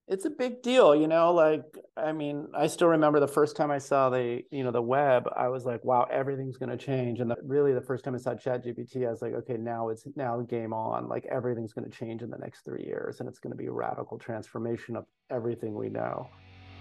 It's a big deal, like, I mean, I still remember the first time I saw the web, I was like, wow, everything's going to change. And really the first time I saw ChatGPT, I was like, okay, now game on. Like everything's going to change in the next 3 years, and it's going to be a radical transformation of everything we know.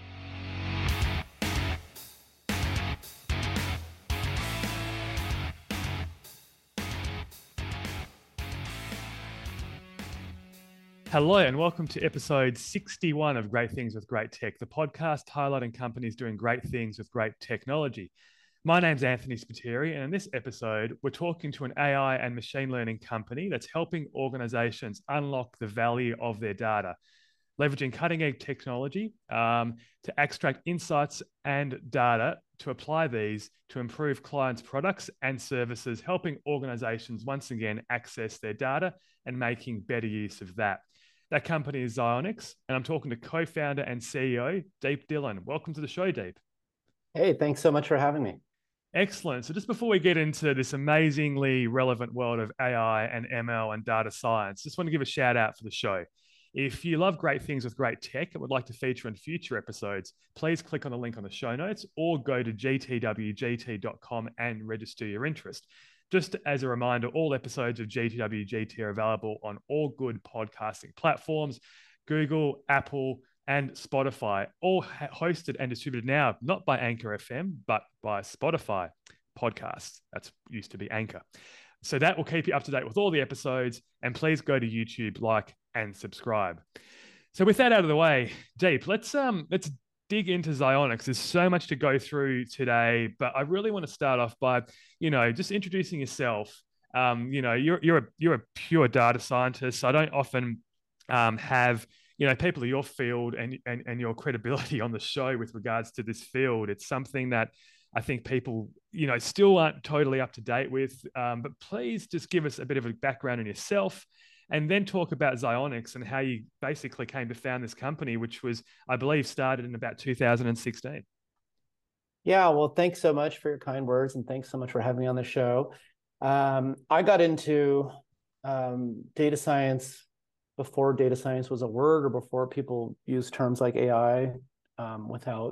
Hello and welcome to episode 61 of Great Things with Great Tech, the podcast highlighting companies doing great things with great technology. My name's Anthony Spiteri, and in this episode, we're talking to an AI and machine learning company that's helping organizations unlock the value of their data, leveraging cutting-edge technology to extract insights and data to apply these to improve clients' products and services, helping organizations once again access their data and making better use of that. That company is Xionyx, and I'm talking to co-founder and CEO, Deep Dillon. Welcome to the show, Deep. Hey, thanks so much for having me. Excellent. So just before we get into this amazingly relevant world of AI and ML and data science, just want to give a shout out for the show. If you love great things with great tech and would like to feature in future episodes, please click on the link on the show notes or go to gtwgt.com and register your interest. Just as a reminder, all episodes of GTWGT are available on all good podcasting platforms, Google, Apple, and Spotify, all hosted and distributed now, not by Anchor FM, but by Spotify podcasts. That's used to be Anchor. So that will keep you up to date with all the episodes. And please go to YouTube, like, and subscribe. So with that out of the way, Deep, let's dig into Xionyx. There's so much to go through today, but I really want to start off by, just introducing yourself. You're a pure data scientist. I don't often have people of your field and your credibility on the show with regards to this field. It's something that I think people still aren't totally up to date with. But please just give us a bit of a background on yourself, and then talk about Xionyx and how you basically came to found this company, which was, I believe, started in about 2016. Yeah, well, thanks so much for your kind words, and thanks so much for having me on the show. I got into data science before data science was a word, or before people used terms like AI without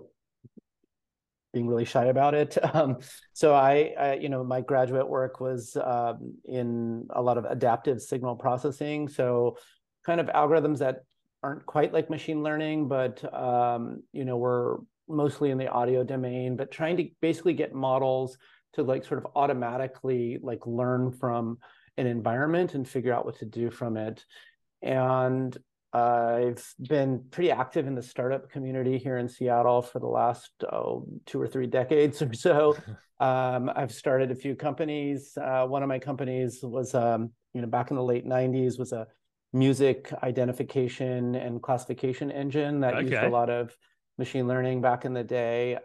being really shy about it. So my graduate work was in a lot of adaptive signal processing. So kind of algorithms that aren't quite like machine learning, but we're mostly in the audio domain, but trying to basically get models to like sort of automatically like learn from an environment and figure out what to do from it. And I've been pretty active in the startup community here in Seattle for the last 2 or 3 decades or so. I've started a few companies. One of my companies was, back in the late 90s, was a music identification and classification engine that used a lot of machine learning back in the day.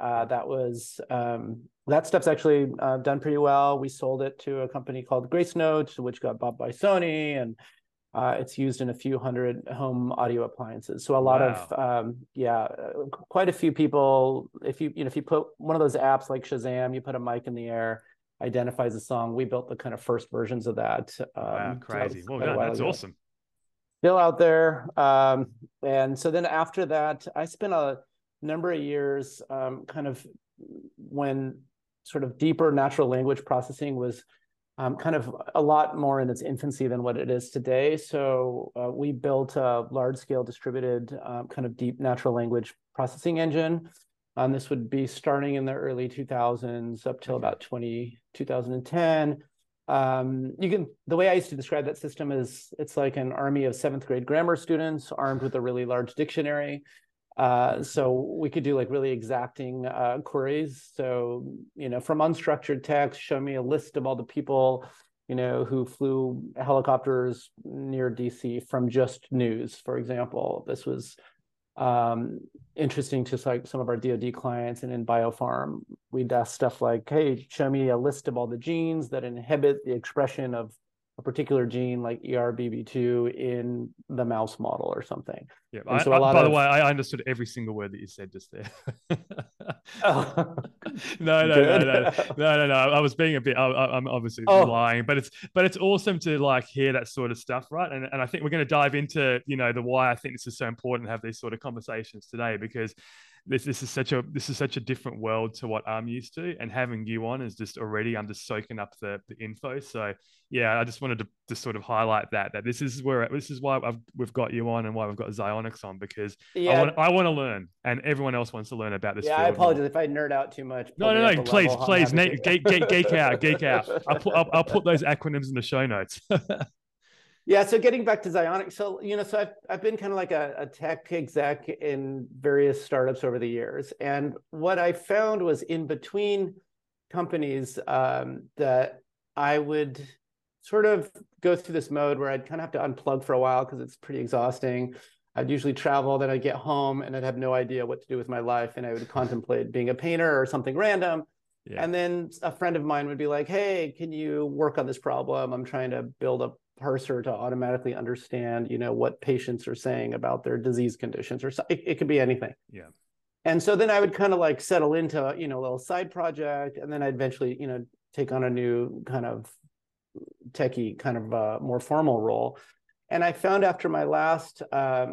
That stuff's actually done pretty well. We sold it to a company called Gracenote, which got bought by Sony, and it's used in a few hundred home audio appliances. So a lot of, quite a few people, if you put one of those apps like Shazam, you put a mic in the air, identifies a song. We built the kind of first versions of that. Wow, crazy. Well done. That's awesome. Still out there. And so then after that, I spent a number of years kind of when sort of deeper natural language processing was kind of a lot more in its infancy than what it is today. So we built a large-scale distributed kind of deep natural language processing engine. This would be starting in the early 2000s up till about 2010. The way I used to describe that system is it's like an army of 7th grade grammar students armed with a really large dictionary. So we could do like really exacting queries. So, from unstructured text, show me a list of all the people, who flew helicopters near DC from just news, for example. This was interesting to like some of our DoD clients. And in biopharm, we'd ask stuff like, hey, show me a list of all the genes that inhibit the expression of a particular gene like ERBB2 in the mouse model or something. Yeah. And so a lot By the of way, I understood every single word that you said just there. oh, No, no, no, good. no, no, no, no. I was being a bit. I'm obviously Oh, lying, but it's awesome to like hear that sort of stuff, right? And I think we're going to dive into the why I think this is so important to have these sort of conversations today, because this is such a different world to what I'm used to, and having you on is just already I'm just soaking up the info. So yeah, I just wanted to sort of highlight that this is why we've got you on and why we've got Xionyx on, because yeah. I want to learn, and everyone else wants to learn about this Yeah, I field more. apologize if I nerd out too much. Pull No, me no, up a no. Please, level. I'm please, happy Nate, geek out, geek out. to. I'll put those acronyms in the show notes. Yeah, so getting back to Xionyx, so so I've been kind of like a tech exec in various startups over the years, and what I found was in between companies that I would sort of go through this mode where I'd kind of have to unplug for a while because it's pretty exhausting. I'd usually travel, then I'd get home and I'd have no idea what to do with my life, and I would contemplate being a painter or something random. Yeah, And then a friend of mine would be like, "Hey, can you work on this problem? I'm trying to build a parser to automatically understand, what patients are saying about their disease conditions," or so, it could be anything. yeah, And so then I would kind of like settle into, a little side project, and then I'd eventually, take on a new kind of techie, kind of more formal role. And I found after my last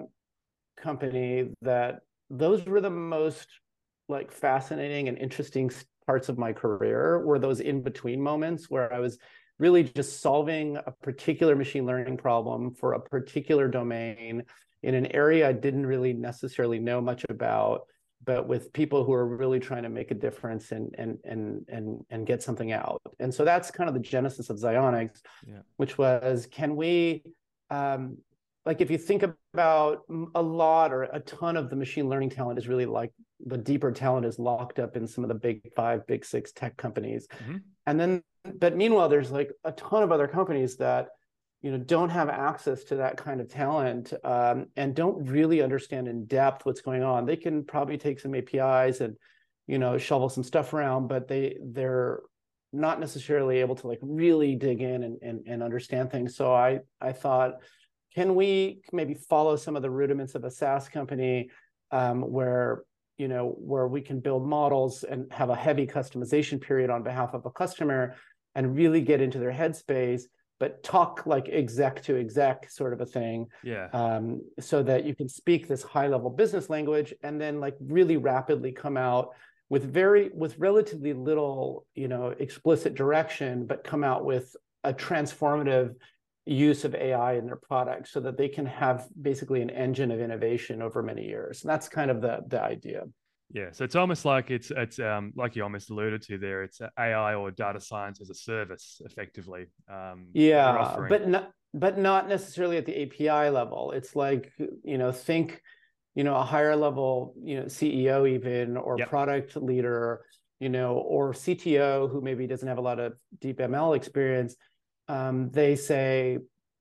company that those were the most like fascinating and interesting parts of my career, were those in between moments where I was really just solving a particular machine learning problem for a particular domain in an area I didn't really necessarily know much about, but with people who are really trying to make a difference and get something out. And so that's kind of the genesis of Xionyx, yeah, which was, can we like if you think about a lot or a ton of the machine learning talent is really like the deeper talent is locked up in some of the big 5, big 6 tech companies. mm-hmm. And then, but meanwhile, there's like a ton of other companies that, don't have access to that kind of talent and don't really understand in depth what's going on. They can probably take some APIs and, shovel some stuff around, but they're not necessarily able to like really dig in and understand things. So I thought, can we maybe follow some of the rudiments of a SaaS company where we can build models and have a heavy customization period on behalf of a customer and really get into their headspace, but talk like exec to exec sort of a thing. Yeah. So that you can speak this high level business language and then like really rapidly come out with relatively little, explicit direction, but come out with a transformative use of AI in their products so that they can have basically an engine of innovation over many years. And that's kind of the idea. Yeah, so it's almost like it's like you almost alluded to there. It's AI or data science as a service, effectively. That you're Yeah, offering. but not necessarily at the API level. It's like, think, a higher level, CEO even, or Yep. product leader, or CTO who maybe doesn't have a lot of deep ML experience. They say,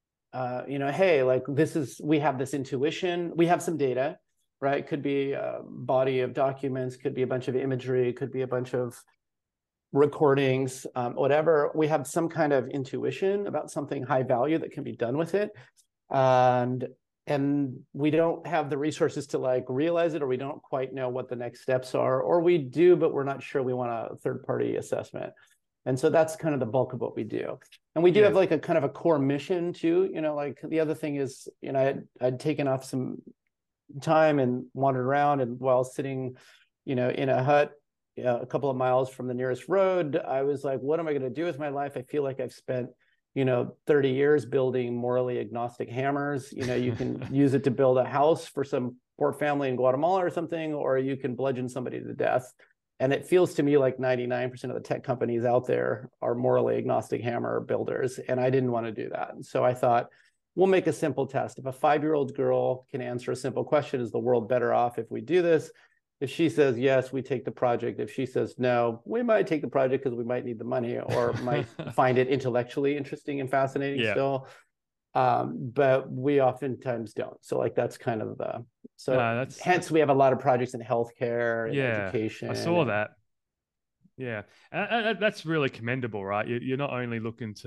hey, like we have this intuition, we have some data, right? Could be a body of documents, could be a bunch of imagery, could be a bunch of recordings, whatever. We have some kind of intuition about something high value that can be done with it. And we don't have the resources to like realize it, or we don't quite know what the next steps are, or we do, but we're not sure we want a third-party assessment. And so that's kind of the bulk of what we do. And we do have like a kind of a core mission too, like the other thing is, I'd taken off some time and wandered around, and while sitting, in a hut, a couple of miles from the nearest road, I was like, what am I going to do with my life? I feel like I've spent 30 years building morally agnostic hammers. You can use it to build a house for some poor family in Guatemala or something, or you can bludgeon somebody to death. And it feels to me like 99% of the tech companies out there are morally agnostic hammer builders. And I didn't want to do that. And so I thought, we'll make a simple test. If a 5-year-old girl can answer a simple question, is the world better off if we do this? If she says yes, we take the project. If she says no, we might take the project because we might need the money or might find it intellectually interesting and fascinating still. But we oftentimes don't. So like that's kind of hence we have a lot of projects in healthcare and education. I saw that. Yeah, and that's really commendable, right? You're not only looking to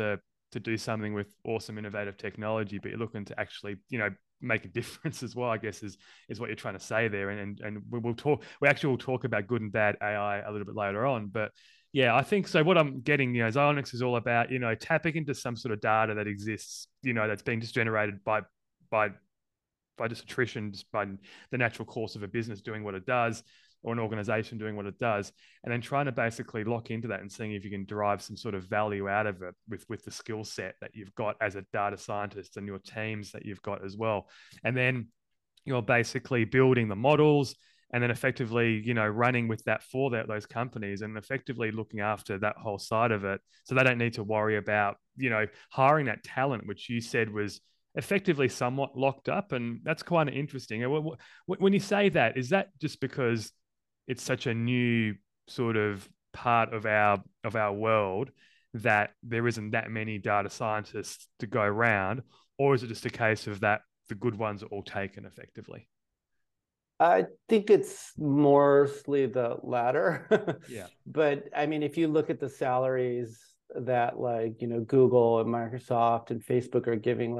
to do something with awesome, innovative technology, but you're looking to actually, make a difference as well, I guess is what you're trying to say there. And we actually will talk about good and bad AI a little bit later on. But yeah, I think so. What I'm getting, Xilinx is all about, tapping into some sort of data that exists, that's being just generated by just attrition, just by the natural course of a business doing what it does, or an organization doing what it does, and then trying to basically lock into that and seeing if you can derive some sort of value out of it with the skill set that you've got as a data scientist and your teams that you've got as well. And then you're basically building the models and then effectively, running with that for those companies and effectively looking after that whole side of it. So they don't need to worry about, hiring that talent, which you said was effectively somewhat locked up. And that's quite interesting. When you say that, is that just because it's such a new sort of part of our world that there isn't that many data scientists to go around, or is it just a case of that the good ones are all taken effectively? I think it's mostly the latter. Yeah. But I mean, if you look at the salaries that Google and Microsoft and Facebook are giving,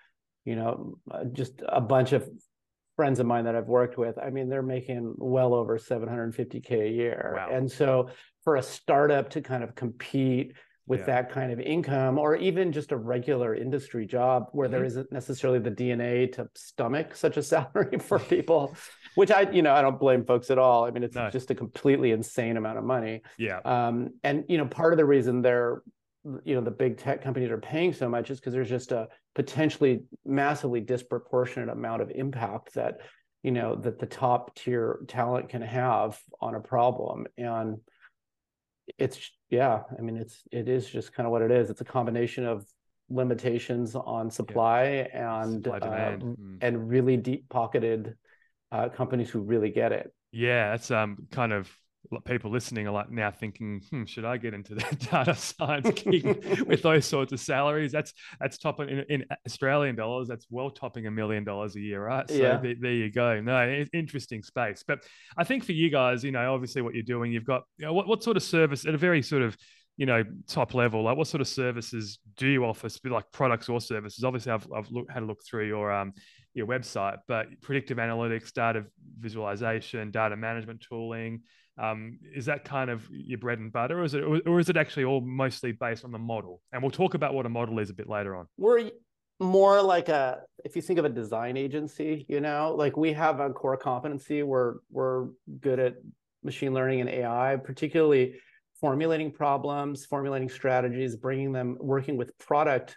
just a bunch of friends of mine that I've worked with, I mean, they're making well over 750K a year. Wow. And so for a startup to kind of compete with that kind of income, or even just a regular industry job where there isn't necessarily the DNA to stomach such a salary for people, which I don't blame folks at all. I mean, it's just a completely insane amount of money. Yeah. And part of the reason they're, the big tech companies are paying so much is because there's just a potentially massively disproportionate amount of impact that, that the top tier talent can have on a problem. And it is just kind of what it is. It's a combination of limitations on supply and and really deep pocketed companies who really get it. Yeah, that's kind of people listening are like now thinking, should I get into the data science gig with those sorts of salaries? That's topping in Australian dollars. That's well topping $1 million a year, right? So there you go. No, it's interesting space. But I think for you guys, obviously what you're doing, you've got what sort of service at a very sort of top level, like what sort of services do you offer, like products or services? Obviously, I've had a look through your website, but predictive analytics, data visualization, data management tooling. Is that kind of your bread and butter, or is it actually all mostly based on the model? And we'll talk about what a model is a bit later on. We're more like if you think of a design agency, like we have a core competency. We're good at machine learning and AI, particularly formulating problems, formulating strategies, working with product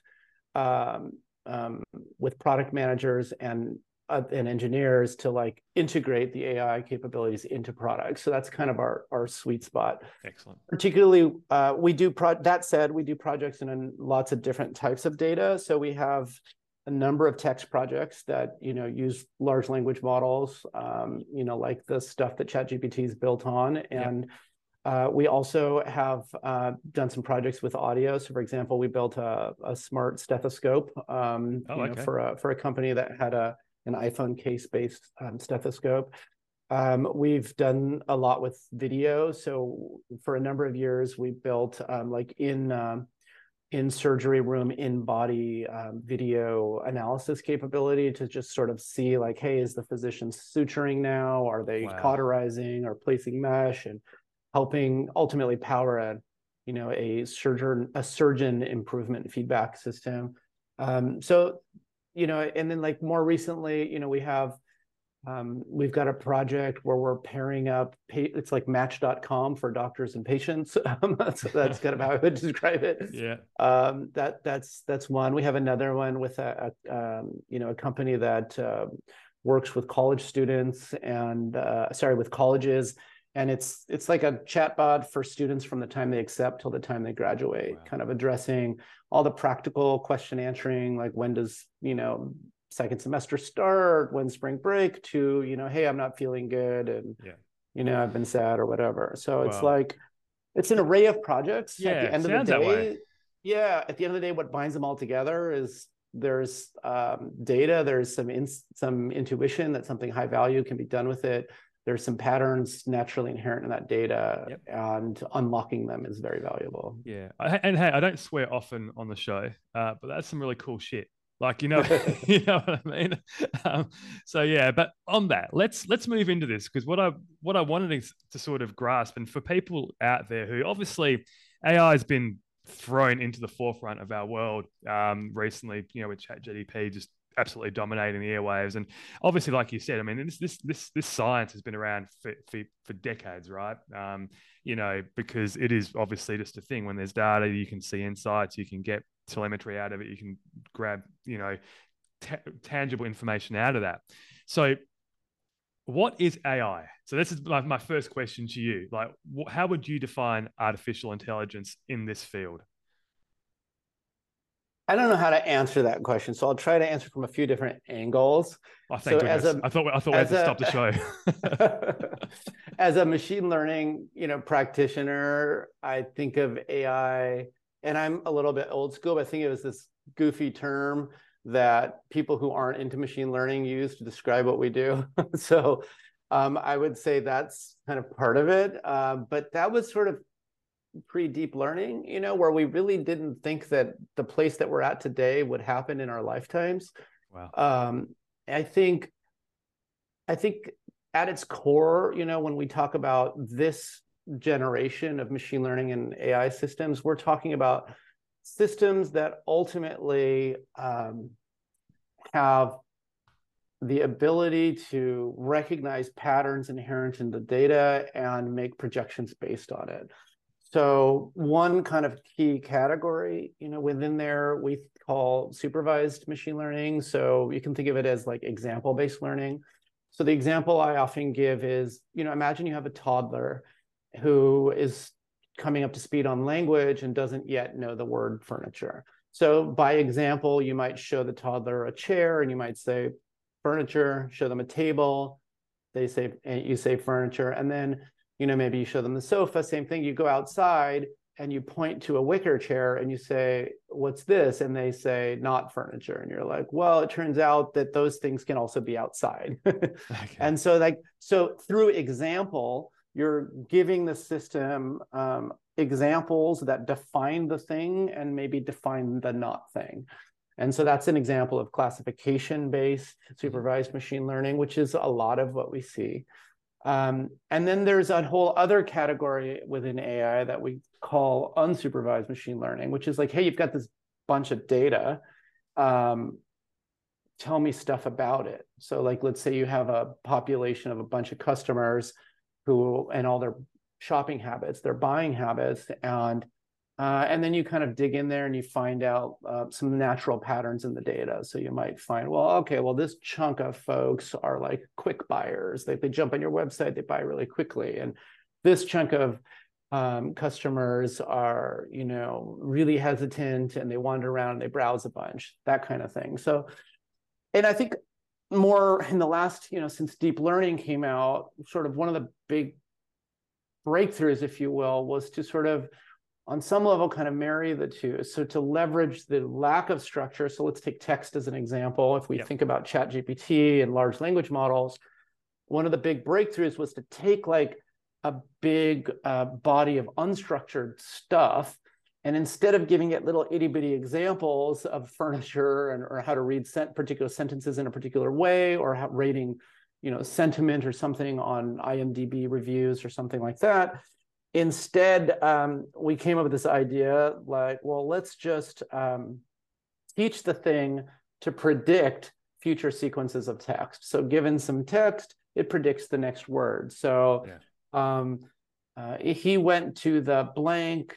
managers and engineers to integrate the AI capabilities into products. So that's kind of our sweet spot. Excellent. Particularly, we do projects in lots of different types of data. So we have a number of text projects that use large language models, like the stuff that ChatGPT is built on, and we also have done some projects with audio. So, for example, we built a smart stethoscope for a company that had an iPhone case-based stethoscope. We've done a lot with video. So for a number of years, we built in surgery room, in body video analysis capability to just sort of see hey, is the physician suturing now? Are they cauterizing or placing mesh, and helping ultimately power a surgeon improvement feedback system. And then more recently, we've got a project where we're pairing up, it's like Match.com for doctors and patients. That's kind of how I would describe it. Yeah. That's one. We have another one with a company that works with college students and with colleges. And it's like a chatbot for students from the time they accept till the time they graduate, kind of addressing all the practical question answering, like when does, second semester start, when spring break, to, hey, I'm not feeling good, and, I've been sad or whatever. So it's an array of projects. Yeah, at the end of the day, at the end of the day, what binds them all together is there's data, there's some intuition that something high value can be done with it. there's some patterns naturally inherent in that data, Yep. and unlocking them is very valuable. Yeah. And hey, I don't swear often on the show, but that's some really cool shit. Like, you know, you know what I mean? So yeah, but on that, let's move into this, because what I wanted to sort of grasp, and for people out there who obviously AI has been thrown into the forefront of our world recently, you know, with ChatGPT just absolutely dominating the airwaves. And obviously, like you said, I mean, this science has been around for decades, right? You know, because it is obviously just a thing. When there's data, you can see insights, you can get telemetry out of it, you can grab, you know, tangible information out of that. So what is AI? So this is my first question to you. Like, how would you define artificial intelligence in this field? I don't know how to answer that question, so I'll try to answer from a few different angles. Oh, So thank goodness. I thought we had to stop the show. as a machine learning, practitioner, I think of AI, and I'm a little bit old school, but I think it was this goofy term that people who aren't into machine learning use to describe what we do. So I would say that's kind of part of it. But that was sort of pre-deep learning, where we really didn't think that the place that we're at today would happen in our lifetimes. Wow. I think at its core, when we talk about this generation of machine learning and AI systems, we're talking about systems that ultimately have the ability to recognize patterns inherent in the data and make projections based on it. So one kind of key category, within there we call supervised machine learning. So you can think of it as like example-based learning. So the example I often give is, imagine you have a toddler who is coming up to speed on language and doesn't yet know the word furniture. So by example, you might show the toddler a chair and you might say furniture, show them a table, you say furniture, and then maybe you show them the sofa, same thing. You go outside and you point to a wicker chair and you say, what's this? And they say, not furniture. And you're like, well, it turns out that those things can also be outside. Okay. And so through example, you're giving the system examples that define the thing and maybe define the not thing. And so that's an example of classification-based supervised machine learning, which is a lot of what we see. And then there's a whole other category within AI that we call unsupervised machine learning, which is like, hey, you've got this bunch of data. Tell me stuff about it. So like, let's say you have a population of a bunch of customers and all their shopping habits, their buying habits, and then you kind of dig in there and you find out some natural patterns in the data. So you might find, well, okay, well, this chunk of folks are like quick buyers. They jump on your website, they buy really quickly. And this chunk of customers are, really hesitant and they wander around and they browse a bunch, that kind of thing. So, and I think more in the last, since deep learning came out, sort of one of the big breakthroughs, if you will, was to sort of, on some level, kind of marry the two. So to leverage the lack of structure. So let's take text as an example. If we think about ChatGPT and large language models, one of the big breakthroughs was to take like a big body of unstructured stuff, and instead of giving it little itty bitty examples of furniture or how to read particular sentences in a particular way, or how rating, sentiment or something on IMDb reviews or something like that. Instead, we came up with this idea like, well, let's just teach the thing to predict future sequences of text. So given some text, it predicts the next word. So he went to the blank,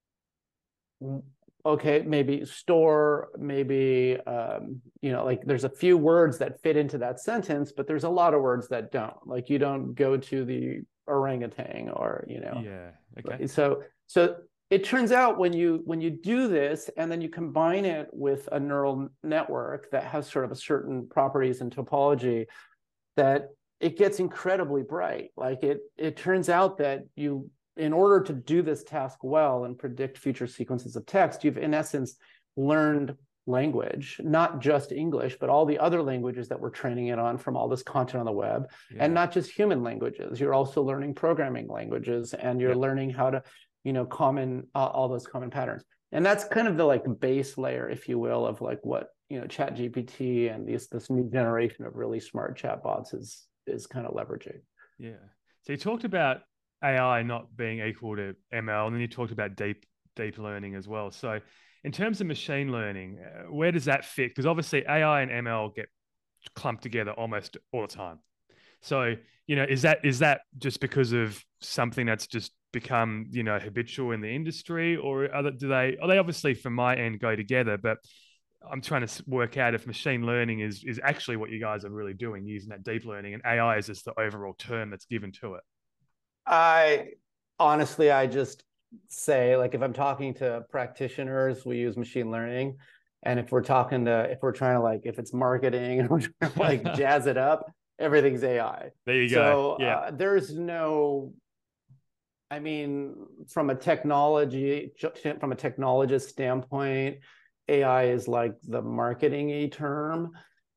okay, maybe store, maybe, like there's a few words that fit into that sentence, but there's a lot of words that don't. Like you don't go to the orangutan or so it turns out when you do this and then you combine it with a neural network that has sort of a certain properties and topology, that it gets incredibly bright. Like it turns out that in order to do this task well and predict future sequences of text, you've in essence learned language, not just English, but all the other languages that we're training it on from all this content on the web, and not just human languages. You're also learning programming languages, and you're learning how to, all those common patterns. And that's kind of the like base layer, if you will, of like what, ChatGPT and this new generation of really smart chatbots is kind of leveraging. Yeah. So you talked about AI not being equal to ML, and then you talked about deep learning as well. So in terms of machine learning, where does that fit? Because obviously AI and ML get clumped together almost all the time. So, is that just because of something that's just become, habitual in the industry, or are they obviously from my end go together, but I'm trying to work out if machine learning is actually what you guys are really doing, using that deep learning, and AI is just the overall term that's given to it. I just say, like, if I'm talking to practitioners, we use machine learning. And if we're trying to like, if it's marketing and we're trying to like jazz it up, everything's AI. There you go. So yeah. There's no, from a technologist standpoint, AI is like the marketing-y term.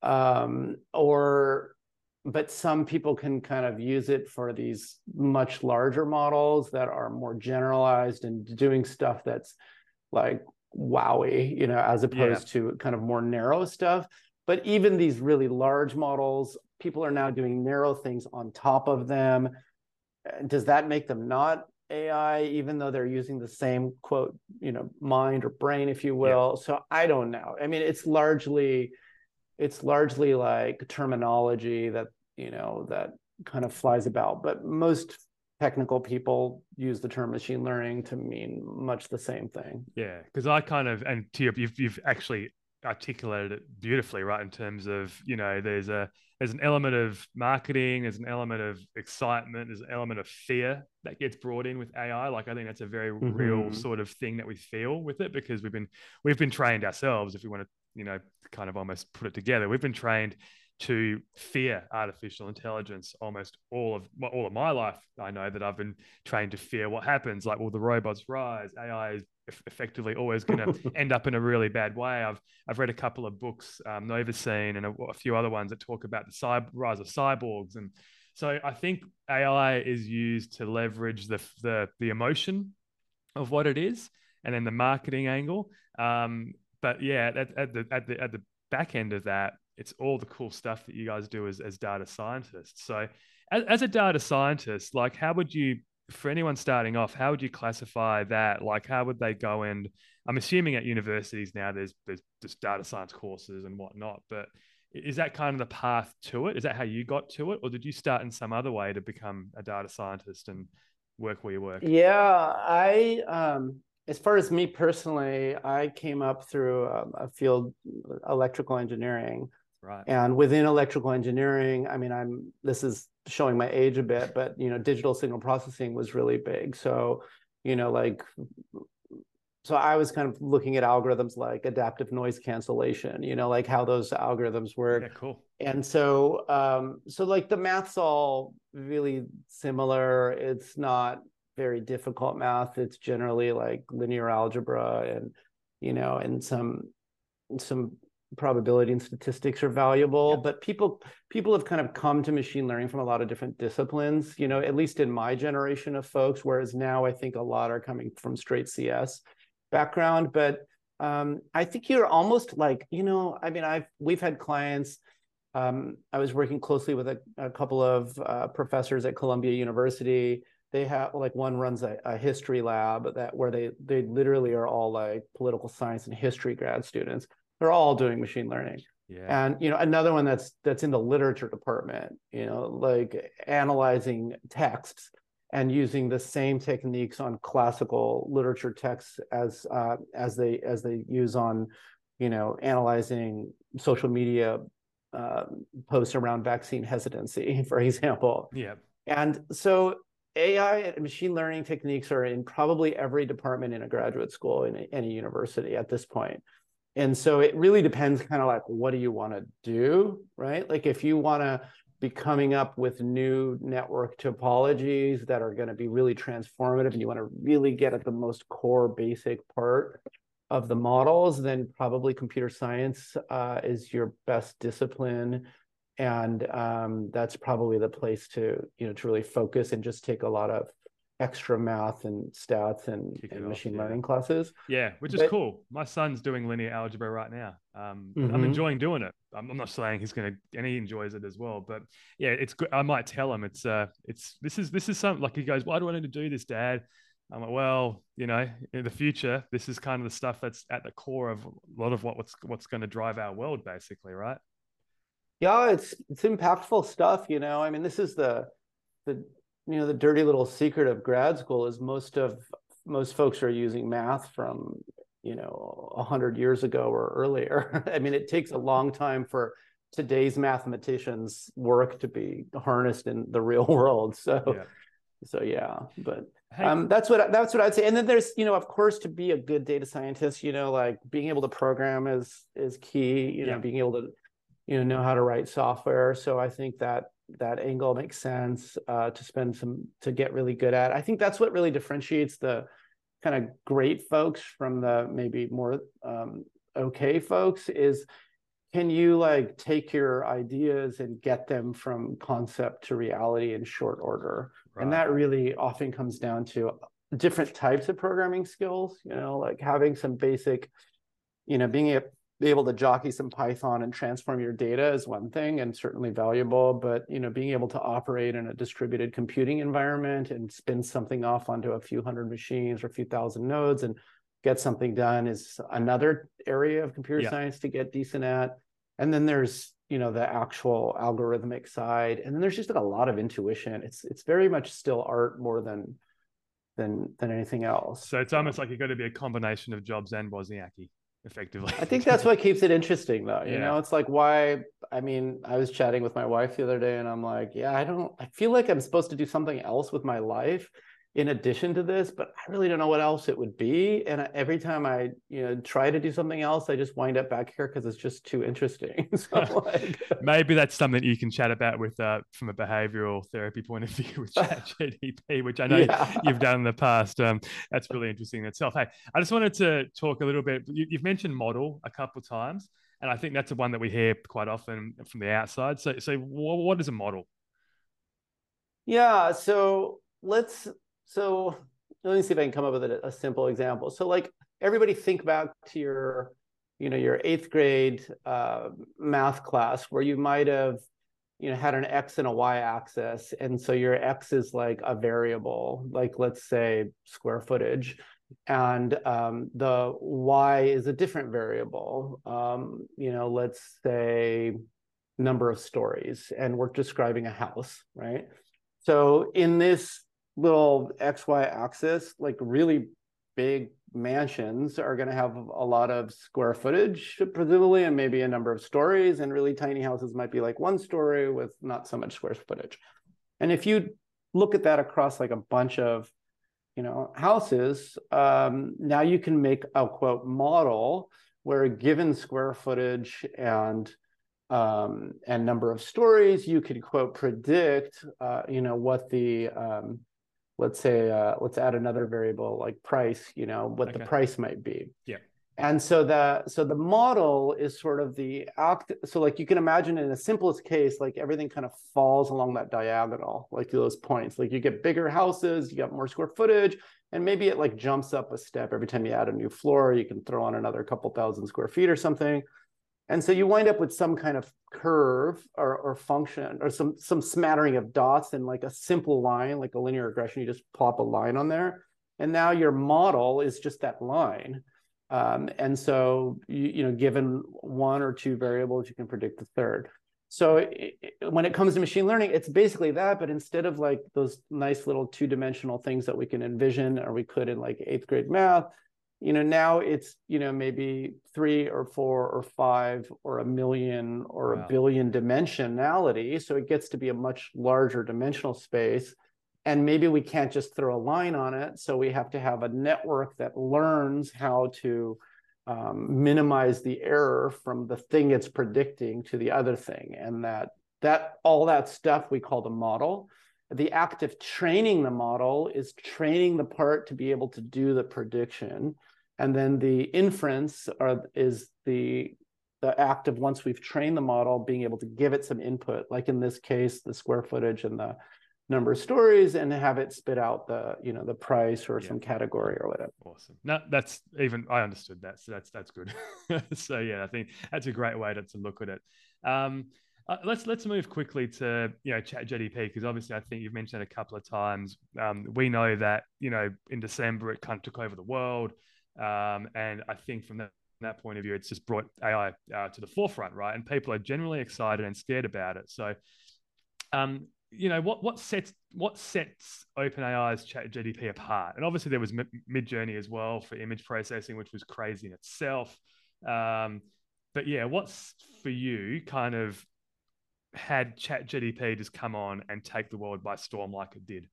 But some people can kind of use it for these much larger models that are more generalized and doing stuff that's like wowy, as opposed to kind of more narrow stuff. But even these really large models, people are now doing narrow things on top of them. Does that make them not AI, even though they're using the same quote, mind or brain, if you will? So I don't know. It's largely like terminology that, that kind of flies about, but most technical people use the term machine learning to mean much the same thing. Yeah, because I kind of, and to you've actually articulated it beautifully, right? In terms of, there's an element of marketing, there's an element of excitement, there's an element of fear that gets brought in with AI. Like, I think that's a very real sort of thing that we feel with it, because we've been trained ourselves, if we want to, kind of almost put it together. We've been trained to fear artificial intelligence almost all of my life. I know that I've been trained to fear what happens. Like, will the robots rise? AI is effectively always going to end up in a really bad way. I've read a couple of books, Novacine and a few other ones that talk about the rise of cyborgs. And so I think AI is used to leverage the emotion of what it is, and then the marketing angle. But yeah, at the back end of that, it's all the cool stuff that you guys do as data scientists. So as a data scientist, like, how would you, for anyone starting off, how would you classify that? Like, how would they go? And I'm assuming at universities now there's just data science courses and whatnot, but is that kind of the path to it? Is that how you got to it? Or did you start in some other way to become a data scientist and work where you work? Yeah, as far as me personally, I came up through a field, electrical engineering. Right. And within electrical engineering, this is showing my age a bit, but, digital signal processing was really big. So, so I was kind of looking at algorithms like adaptive noise cancellation, like how those algorithms work. Yeah, cool. And so, so like the math's all really similar. It's not very difficult math. It's generally like linear algebra and, and some probability and statistics are valuable. Yep. But people have kind of come to machine learning from a lot of different disciplines, at least in my generation of folks, whereas now I think a lot are coming from straight CS background. But I think you're almost like, we've had clients. I was working closely with a couple of professors at Columbia University. They have, like, one runs a history lab where they literally are all like political science and history grad students. They're all doing machine learning. Yeah. And, another one that's in the literature department, like analyzing texts and using the same techniques on classical literature texts as they use on, analyzing social media posts around vaccine hesitancy, for example. Yeah. And so AI and machine learning techniques are in probably every department in a graduate school in any university at this point. And so it really depends kind of like, what do you want to do, right? Like, if you want to be coming up with new network topologies that are going to be really transformative and you want to really get at the most core basic part, of the models, then probably computer science is your best discipline. And that's probably the place to, to really focus and just take a lot of extra math and stats and machine learning classes. Yeah, which is cool. My son's doing linear algebra right now. I'm enjoying doing it. I'm not saying he's going to, and he enjoys it as well. But yeah, it's good. I might tell him this is something like he goes, why do I need to do this, Dad? I'm like, well, in the future, this is kind of the stuff that's at the core of a lot of what's going to drive our world, basically, right? Yeah, it's impactful stuff. I mean, this is the the dirty little secret of grad school is most folks are using math from 100 years ago or earlier. I mean, it takes a long time for today's mathematicians' work to be harnessed in the real world. So yeah, but that's what I'd say. And then there's, of course, to be a good data scientist, like being able to program is key. Being able to know how to write software. So I think that angle makes sense to get really good at. I think that's what really differentiates the kind of great folks from the maybe more okay folks is, can you like take your ideas and get them from concept to reality in short order? Right. And that really often comes down to different types of programming skills, like having some basic, being able to jockey some Python and transform your data is one thing and certainly valuable, but being able to operate in a distributed computing environment and spin something off onto a few hundred machines or a few thousand nodes and get something done is another area of computer science to get decent at. And then there's the actual algorithmic side, and then there's just like a lot of intuition. It's very much still art more than anything else. So it's almost like you've got to be a combination of Jobs and Wozniacki. Effectively. I think that's what keeps it interesting, though. It's like I was chatting with my wife the other day and I'm like, I feel like I'm supposed to do something else with my life in addition to this, but I really don't know what else it would be. And every time I, try to do something else, I just wind up back here because it's just too interesting. So maybe that's something you can chat about with from a behavioral therapy point of view with ChatGPT, which I know you've done in the past. That's really interesting in itself. Hey, I just wanted to talk a little bit. You've mentioned model a couple of times, and I think that's the one that we hear quite often from the outside. So what is a model? Yeah, so let me see if I can come up with a simple example. So like everybody think back to your 8th grade math class where you might have, had an X and a Y axis. And so your X is like a variable, like let's say square footage. And the Y is a different variable, let's say number of stories. And we're describing a house, right? So in this little XY axis, like really big mansions are going to have a lot of square footage, presumably, and maybe a number of stories, and really tiny houses might be like 1 story with not so much square footage. And if you look at that across like a bunch of, houses, now you can make a quote model where a given square footage and number of stories, you could quote predict, what the let's say, let's add another variable like price, what the price might be. Yeah. And so the model is sort of the act. So like you can imagine in the simplest case, like everything kind of falls along that diagonal, like those points, like you get bigger houses, you got more square footage, and maybe it like jumps up a step every time you add a new floor, you can throw on another couple thousand square feet or something. And so you wind up with some kind of curve or function or some smattering of dots and like a simple line, like a linear regression, you just plop a line on there. And now your model is just that line. And so, given 1 or 2 variables, you can predict the third. So when it comes to machine learning, it's basically that, but instead of like those nice little 2-dimensional things that we can envision, or we could in like 8th grade math, now it's, maybe 3 or 4 or 5 or 1 million or 1 billion dimensionality. So it gets to be a much larger dimensional space. And maybe we can't just throw a line on it. So we have to have a network that learns how to minimize the error from the thing it's predicting to the other thing. And that all that stuff we call the model. The act of training the model is training the part to be able to do the prediction. And then the inference is the act of, once we've trained the model, being able to give it some input, like in this case, the square footage and the number of stories, and have it spit out the price or some category or whatever. Awesome. No, I understood that. So that's good. So yeah, I think that's a great way to look at it. Let's move quickly to ChatGPT, because obviously I think you've mentioned it a couple of times. We know that in December it kind of took over the world, and I think from that point of view, it's just brought AI to the forefront, right? And people are generally excited and scared about it. So, what sets OpenAI's ChatGPT apart? And obviously there was Midjourney as well for image processing, which was crazy in itself. But yeah, what's for you kind of had ChatGPT just come on and take the world by storm like it did?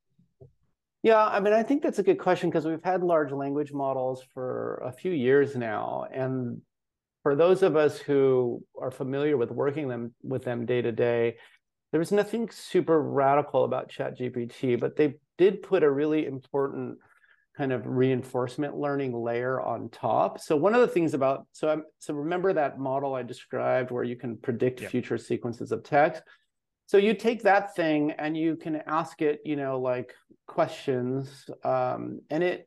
Yeah, I mean, I think that's a good question, because we've had large language models for a few years now. And for those of us who are familiar with working with them day to day, there was nothing super radical about ChatGPT, but they did put a really important kind of reinforcement learning layer on top. So one of the things so remember that model I described where you can predict future sequences of text? So you take that thing and you can ask it, like questions, and it,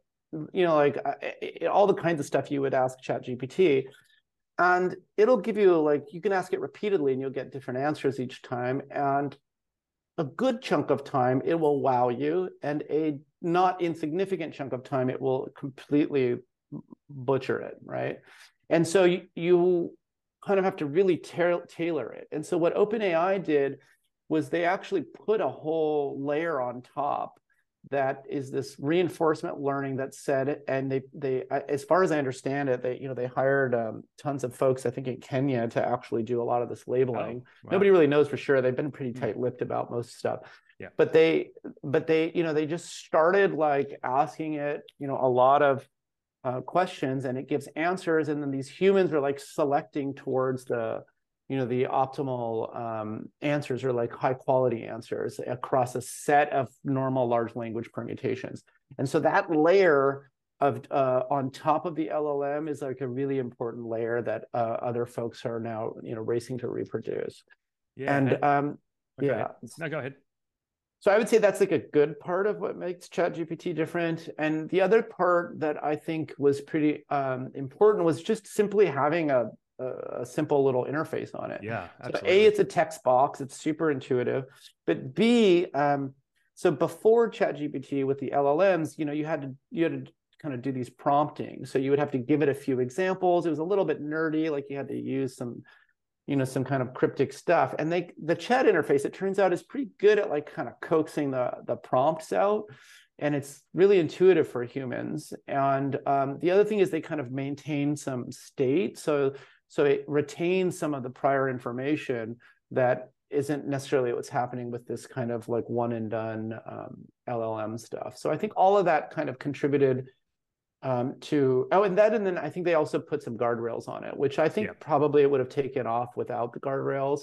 all the kinds of stuff you would ask ChatGPT. And it'll give you, you can ask it repeatedly and you'll get different answers each time. And a good chunk of time, it will wow you. And a not insignificant chunk of time, it will completely butcher it, right? And so you kind of have to really tailor it. And so what OpenAI did was they actually put a whole layer on top that is this reinforcement learning that said, and they as far as I understand it, they hired tons of folks, I think in Kenya, to actually do a lot of this labeling. Wow. Nobody really knows for sure. They've been pretty tight-lipped about most stuff. Yeah. But they just started asking it, a lot of questions, and it gives answers, and then these humans are selecting towards the optimal answers, or high quality answers across a set of normal large language permutations. And so that layer of on top of the LLM is a really important layer that other folks are now racing to reproduce. Yeah. And okay. Yeah. No, go ahead. So I would say that's a good part of what makes ChatGPT different. And the other part that I think was pretty important was just simply having a simple little interface on it. Yeah, absolutely. So A, it's a text box. It's super intuitive. But B, so before ChatGPT with the LLMs, you had to kind of do these prompting. So you would have to give it a few examples. It was a little bit nerdy, you had to use some kind of cryptic stuff. And the chat interface, it turns out, is pretty good at kind of coaxing the prompts out. And it's really intuitive for humans. And the other thing is they kind of maintain some state. So it retains some of the prior information that isn't necessarily what's happening with this kind of one and done LLM stuff. So I think all of that kind of contributed and then I think they also put some guardrails on it, which I think probably it would have taken off without the guardrails.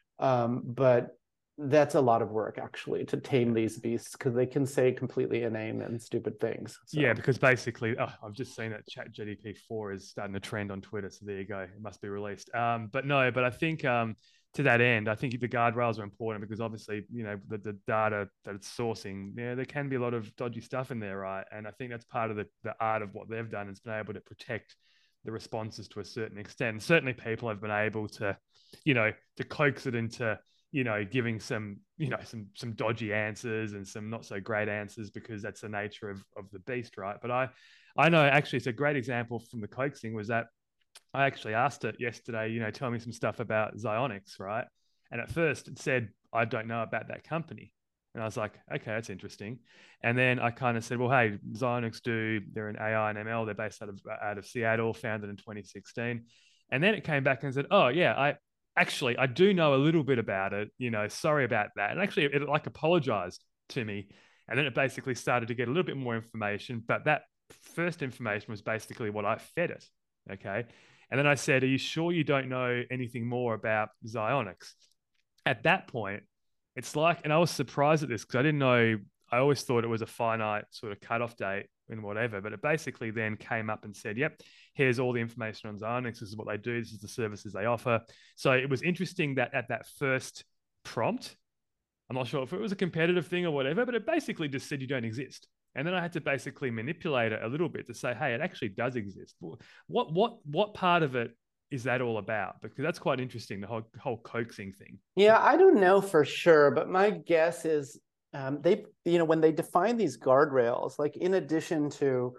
But that's a lot of work, actually, to tame these beasts, because they can say completely inane and stupid things. So. Yeah, because basically, I've just seen that ChatGPT 4 is starting to trend on Twitter. So there you go. It must be released. But I think to that end, I think the guardrails are important, because obviously, the data that it's sourcing, there can be a lot of dodgy stuff in there, right? And I think that's part of the art of what they've done, is been able to protect the responses to a certain extent. And certainly people have been able to, to coax it into, giving some dodgy answers and some not so great answers, because that's the nature of the beast, right? But I know actually it's a great example from the coaxing was that I actually asked it yesterday, tell me some stuff about Xionyx, right? And at first it said, I don't know about that company. And I was like, okay, that's interesting. And then I kind of said, well, hey, Xionyx they're an AI and ML. They're based out of Seattle, founded in 2016. And then it came back and said, oh yeah, I do know a little bit about it, sorry about that. And actually it apologized to me. And then it basically started to get a little bit more information, but that first information was basically what I fed it. Okay. And then I said, are you sure you don't know anything more about Xionyx? At that point, it's and I was surprised at this, because I didn't know, I always thought it was a finite sort of cutoff date in whatever, but it basically then came up and said, yep, here's all the information on Xilinx. This is what they do. This is the services they offer. So it was interesting that at that first prompt, I'm not sure if it was a competitive thing or whatever, but it basically just said you don't exist. And then I had to basically manipulate it a little bit to say, hey, it actually does exist. What part of it is that all about? Because that's quite interesting, the whole coaxing thing. Yeah, I don't know for sure, but my guess is they, when they define these guardrails, like in addition to,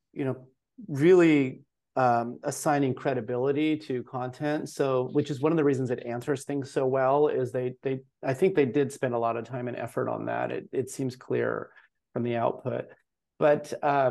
really assigning credibility to content. So, which is one of the reasons it answers things so well, is I think they did spend a lot of time and effort on that. It seems clear from the output, but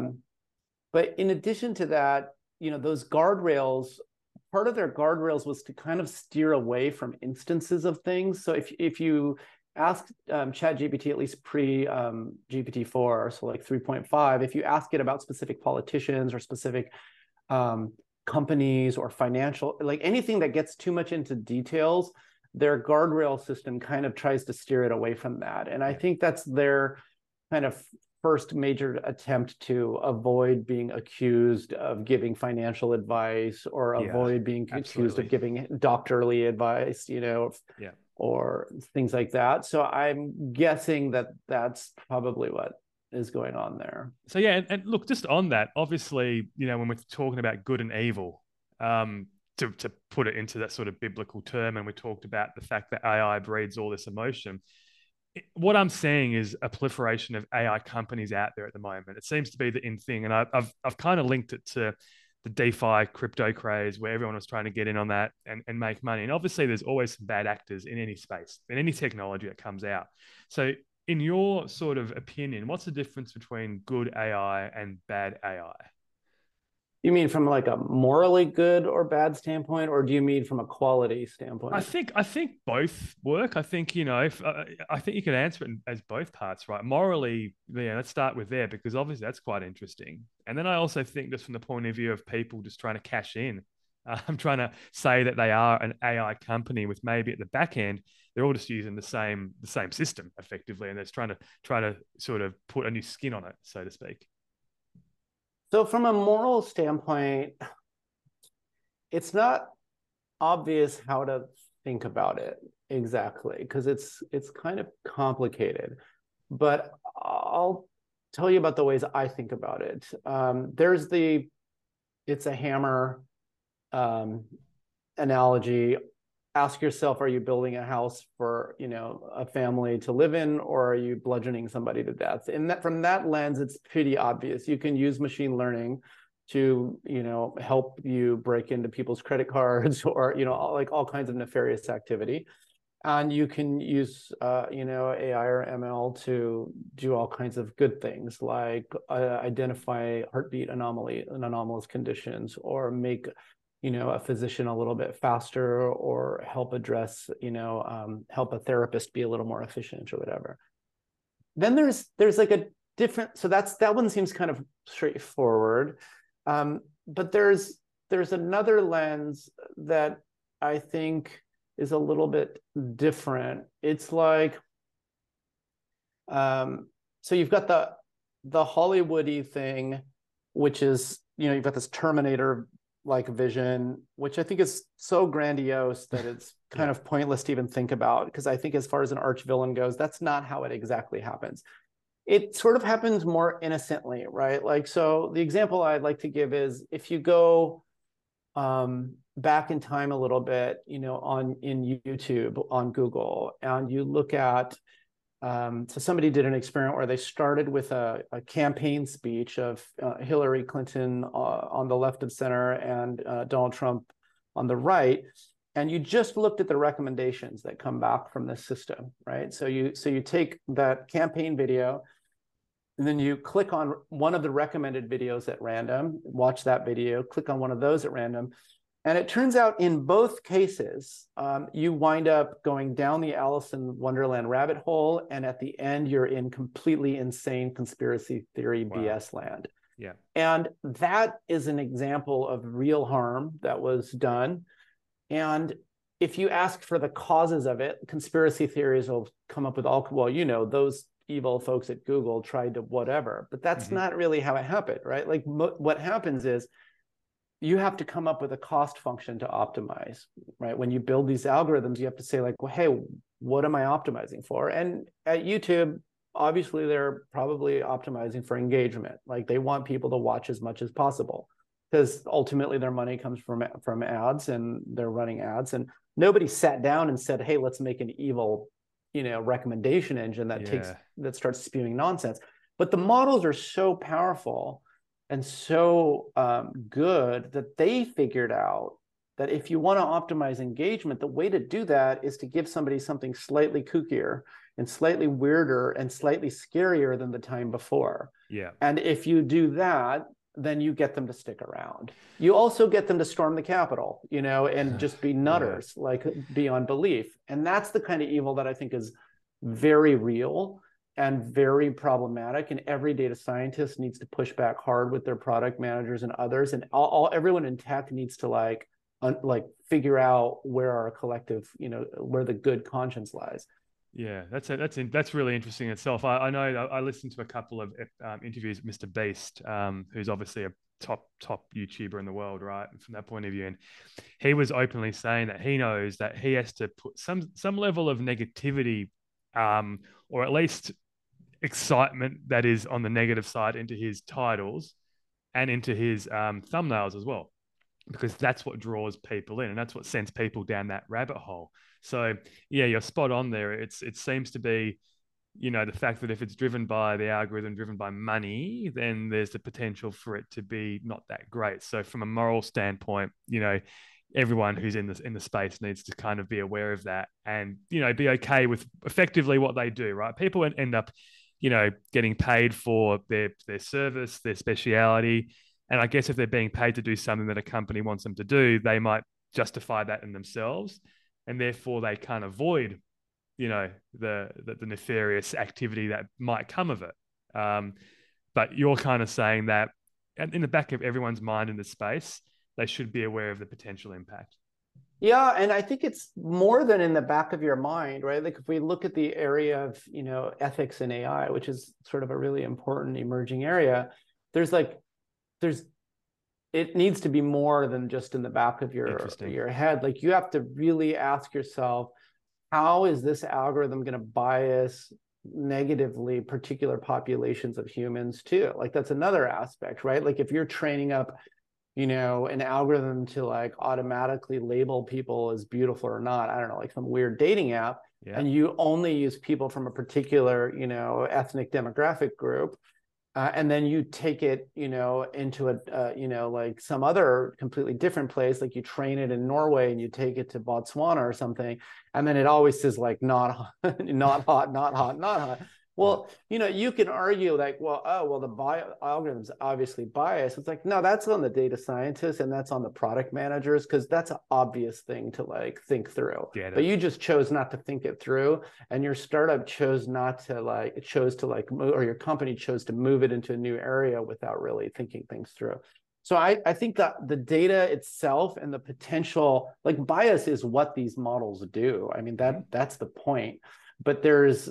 in addition to that, those guardrails, part of their guardrails was to kind of steer away from instances of things. So if you ask ChatGPT, at least pre GPT-4, so like 3.5, if you ask it about specific politicians or specific companies or financial, like anything that gets too much into details, their guardrail system kind of tries to steer it away from that. And I think that's their kind of first major attempt to avoid being accused of giving financial advice, or avoid being accused of giving doctorly advice, or things like that. So I'm guessing that that's probably what is going on there. So yeah, and look, just on that, obviously, when we're talking about good and evil, to put it into that sort of biblical term, and we talked about the fact that AI breeds all this emotion. What I'm seeing is a proliferation of AI companies out there at the moment. It seems to be the in thing, and I've kind of linked it to the DeFi crypto craze, where everyone was trying to get in on that and make money. And obviously, there's always some bad actors in any space, in any technology that comes out. So, in your sort of opinion, what's the difference between good AI and bad AI? You mean from like a morally good or bad standpoint, or do you mean from a quality standpoint? I think both work. I think I think you can answer it as both parts, right? Morally, yeah, let's start with there, because obviously that's quite interesting. And then I also think, just from the point of view of people just trying to cash in, I'm trying to say that they are an AI company with maybe at the back end they're all just using the same system effectively, and they're trying to sort of put a new skin on it, so to speak. So from a moral standpoint, it's not obvious how to think about it exactly, because it's kind of complicated. But I'll tell you about the ways I think about it. It's a hammer analogy. Ask yourself, are you building a house for a family to live in, or are you bludgeoning somebody to death? And that, from that lens, it's pretty obvious. You can use machine learning to help you break into people's credit cards, or like all kinds of nefarious activity. And you can use AI or ML to do all kinds of good things, like identify heartbeat anomalous conditions, or make a physician a little bit faster, or help address, help a therapist be a little more efficient, or whatever. Then there's like a different, so that one seems kind of straightforward. But there's another lens that I think is a little bit different. It's like, so you've got the Hollywood-y thing, which is, you've got this Terminator like vision, which I think is so grandiose that it's kind of pointless to even think about, because I think as far as an arch villain goes, that's not how it exactly happens. It sort of happens more innocently, right? Like, so the example I'd like to give is, if you go back in time a little bit, in YouTube, on Google, and you look at, so somebody did an experiment where they started with a campaign speech of Hillary Clinton on the left of center, and Donald Trump on the right, and you just looked at the recommendations that come back from this system, right? So you take that campaign video, and then you click on one of the recommended videos at random, watch that video, click on one of those at random. And it turns out in both cases, you wind up going down the Alice in Wonderland rabbit hole, and at the end, you're in completely insane conspiracy theory BS land. Yeah. And that is an example of real harm that was done. And if you ask for the causes of it, conspiracy theories will come up with those evil folks at Google tried to whatever, but that's not really how it happened, right? Like what happens is you have to come up with a cost function to optimize, right? When you build these algorithms, you have to say like, well, hey, what am I optimizing for? And at YouTube, obviously they're probably optimizing for engagement. Like they want people to watch as much as possible because ultimately their money comes from ads and they're running ads. And nobody sat down and said, hey, let's make an evil, recommendation engine that starts spewing nonsense. But the models are so powerful and so good that they figured out that if you want to optimize engagement, the way to do that is to give somebody something slightly kookier and slightly weirder and slightly scarier than the time before. Yeah. And if you do that, then you get them to stick around. You also get them to storm the Capitol, and just be nutters, like beyond belief. And that's the kind of evil that I think is very real and very problematic. And every data scientist needs to push back hard with their product managers and others. And everyone in tech needs to like figure out where our collective, where the good conscience lies. Yeah, that's really interesting itself. I know I listened to a couple of interviews with Mr. Beast, who's obviously a top YouTuber in the world, right? From that point of view, and he was openly saying that he knows that he has to put some level of negativity, or at least excitement that is on the negative side into his titles and into his thumbnails as well, because that's what draws people in and that's what sends people down that rabbit hole. So yeah, you're spot on there. It seems to be, the fact that if it's driven by the algorithm, driven by money, then there's the potential for it to be not that great. So from a moral standpoint, everyone who's in the space needs to kind of be aware of that and, be okay with effectively what they do, right? People end up, getting paid for their service, their speciality. And I guess if they're being paid to do something that a company wants them to do, they might justify that in themselves. And therefore they can't avoid, the nefarious activity that might come of it. But you're kind of saying that in the back of everyone's mind in the space, they should be aware of the potential impact. Yeah, and I think it's more than in the back of your mind, right? Like if we look at the area of, ethics in AI, which is sort of a really important emerging area, it needs to be more than just in the back of your head. Like you have to really ask yourself, how is this algorithm going to bias negatively particular populations of humans too? Like that's another aspect, right? Like if you're training up, an algorithm to like automatically label people as beautiful or not, I don't know, like some weird dating app, and you only use people from a particular, ethnic demographic group, and then you take it, into a, like some other completely different place, like you train it in Norway and you take it to Botswana or something, and then it always says like not not hot, not hot, not hot. Well, you can argue like, the algorithm's obviously biased. It's like, no, that's on the data scientists and that's on the product managers, because that's an obvious thing to like think through. But you just chose not to think it through, and your startup chose to or your company chose to move it into a new area without really thinking things through. So I think that the data itself and the potential, like bias is what these models do. I mean, that's the point. But there's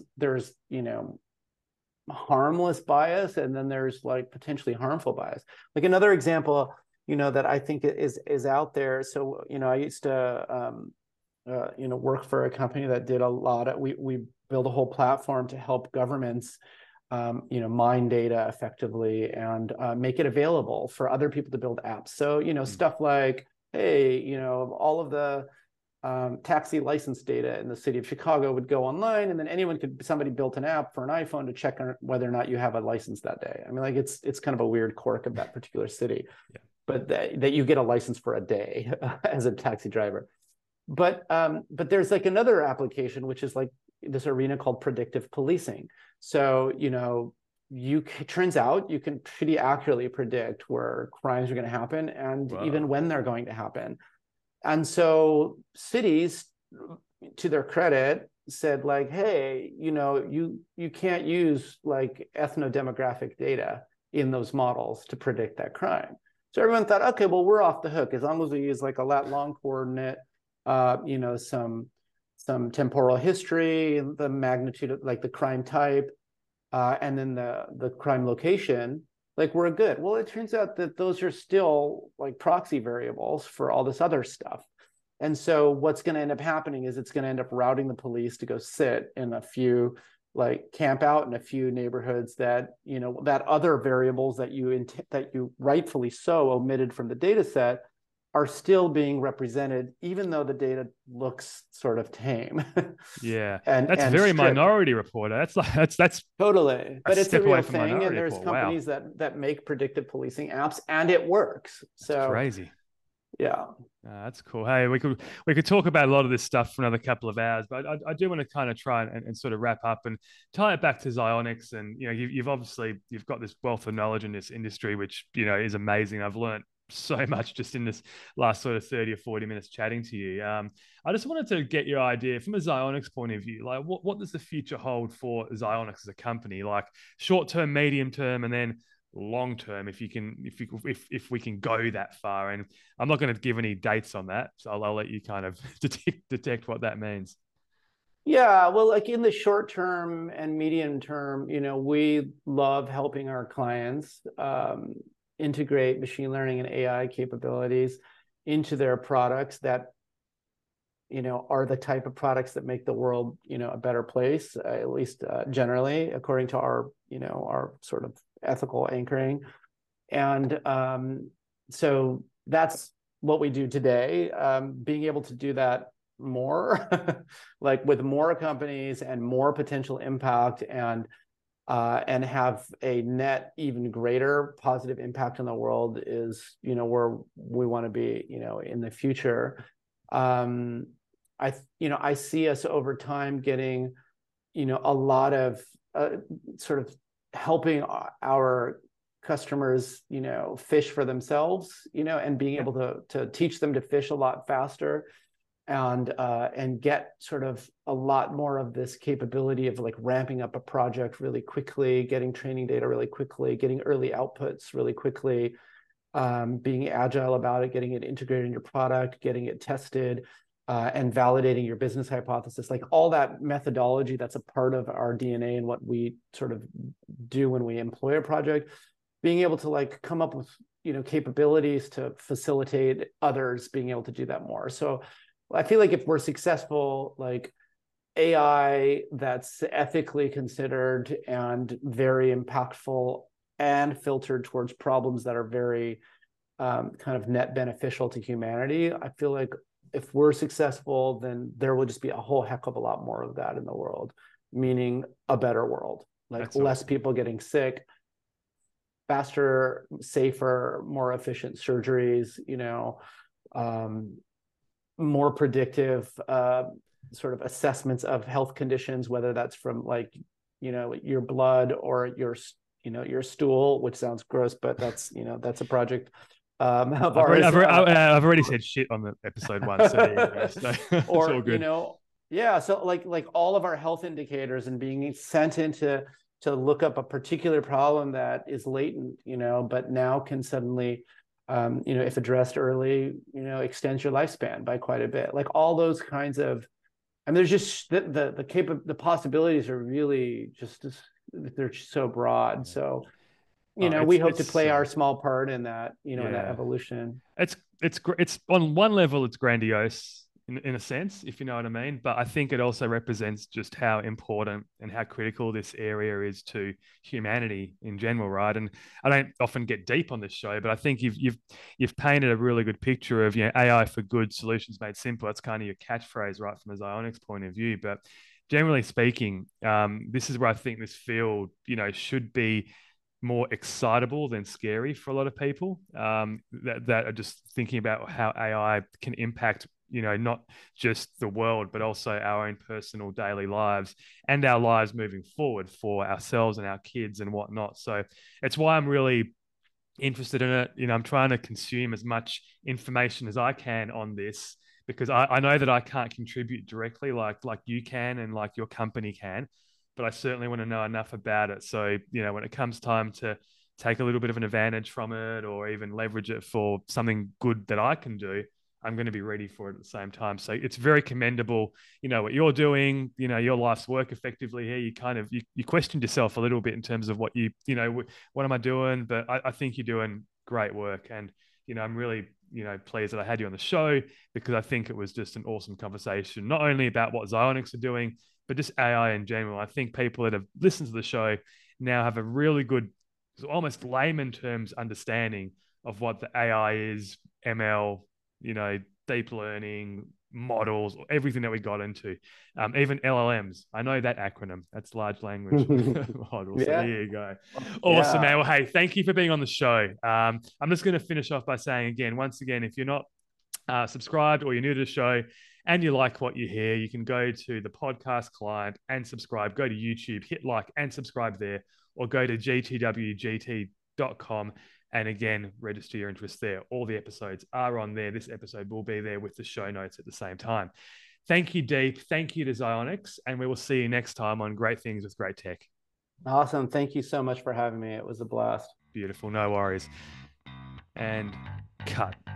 harmless bias, and then there's like potentially harmful bias. Like another example, that I think is out there. So, I used to work for a company that did a lot of, we built a whole platform to help governments mine data effectively and make it available for other people to build apps. So, stuff like, hey, all of the taxi license data in the city of Chicago would go online, and then somebody built an app for an iPhone to check on whether or not you have a license that day. I mean, like it's kind of a weird quirk of that particular city, but that you get a license for a day as a taxi driver. But there's like another application, which is like this arena called predictive policing. So, turns out you can pretty accurately predict where crimes are going to happen and even when they're going to happen. And so cities, to their credit, said like, hey, you can't use like ethnodemographic data in those models to predict that crime. So everyone thought, okay, well, we're off the hook as long as we use like a lat long coordinate, some temporal history, the magnitude of like the crime type, and then the crime location, like we're good. Well, it turns out that those are still like proxy variables for all this other stuff. And so what's going to end up happening is it's going to end up routing the police to go sit in a few, like camp out in a few neighborhoods that, you know, that other variables that you rightfully so omitted from the data set are still being represented, even though the data looks sort of tame. Yeah, and that's and very stripped. Minority Reporter. That's like that's Totally, a but it's a step away real from thing, and Minority there's Report. Wow, companies that make predictive policing apps, and it works. that's So crazy. yeah, That's cool. Hey, we could talk about a lot of this stuff for another couple of hours, but I do want to kind of try and sort of wrap up and tie it back to Xionics. And you know, you've obviously you've got this wealth of knowledge in this industry, which you know is amazing. I've learned so much just in this last sort of 30 or 40 minutes chatting to you. I just wanted to get your idea from a Xionics point of view. Like, what does the future hold for Xionics as a company? Like short term, medium term, and then long term, if we can go that far. And I'm not going to give any dates on that, so I'll let you kind of detect what that means. yeah. Well, like in the short term and medium term, you know, we love helping our clients integrate machine learning and AI capabilities into their products that, you know, are the type of products that make the world, you know, a better place, at least generally, according to our, you know, our sort of ethical anchoring. And so that's what we do today. Being able to do that more, like with more companies and more potential impact, and have a net even greater positive impact on the world is, you know, where we want to be, you know, in the future. Um, you know, I see us over time getting, you know, a lot of sort of helping our customers, you know, fish for themselves, you know, and being Yeah, able to teach them to fish a lot faster, and get sort of a lot more of this capability of like ramping up a project really quickly, getting training data really quickly, getting early outputs really quickly, being agile about it, getting it integrated in your product, getting it tested, and validating your business hypothesis, like all that methodology that's a part of our DNA and what we sort of do when we employ a project, being able to like come up with, you know, capabilities to facilitate others being able to do that more. So I feel like if we're successful, like AI that's ethically considered and very impactful and filtered towards problems that are very kind of net beneficial to humanity, I feel like if we're successful, then there will just be a whole heck of a lot more of that in the world, meaning a better world, like that's less awesome. people getting sick, faster, safer, more efficient surgeries, you know, um, more predictive sort of assessments of health conditions, whether that's from like, you know, your blood or your, you know, your stool, which sounds gross, but that's, you know, that's a project of I've already, ours. I've, already, I've already said shit on the episode one, so there you go. So it's all Or, you good. know, yeah. So like all of our health indicators and being sent into to look up a particular problem that is latent, you know, but now can suddenly, you know, if addressed early, you know, extends your lifespan by quite a bit. Like all those kinds of, I mean, there's just the possibilities are really just, they're so broad. Yeah. So, you Oh, know, we hope to play our small part in that, you know, in that yeah. evolution. It's on one level it's grandiose in a sense, if you know what I mean. But I think it also represents just how important and how critical this area is to humanity in general, right? And I don't often get deep on this show, but I think you've painted a really good picture of, you know, AI for good, solutions made simple. That's kind of your catchphrase, right, from a Xionics point of view. But generally speaking, this is where I think this field, you know, should be more excitable than scary for a lot of people, that are just thinking about how AI can impact, you know, not just the world, but also our own personal daily lives and our lives moving forward for ourselves and our kids and whatnot. So it's why I'm really interested in it. You know, I'm trying to consume as much information as I can on this because I know that I can't contribute directly like you can and like your company can, but I certainly want to know enough about it. So, you know, when it comes time to take a little bit of an advantage from it or even leverage it for something good that I can do, I'm going to be ready for it at the same time. So it's very commendable, what you're doing, your life's work effectively here. You kind of, you questioned yourself a little bit in terms of what what am I doing? But I think you're doing great work. And, I'm really, pleased that I had you on the show, because I think it was just an awesome conversation, not only about what Xionyx are doing, but just AI in general. I think people that have listened to the show now have a really good, almost layman terms understanding of what the AI is, ML, deep learning models, everything that we got into, even LLMs. I know that acronym. That's large language models. Yeah. So there you go. Awesome, man. Well, hey, thank you for being on the show. I'm just going to finish off by saying once again, if you're not subscribed or you're new to the show and you like what you hear, you can go to the podcast client and subscribe. Go to YouTube, hit like and subscribe there, or go to gtwgt.com. And again, register your interest there. All the episodes are on there. This episode will be there with the show notes at the same time. Thank you, Deep. Thank you to Xionyx. And we will see you next time on Great Things with Great Tech. Awesome. Thank you so much for having me. It was a blast. Beautiful. No worries. And cut.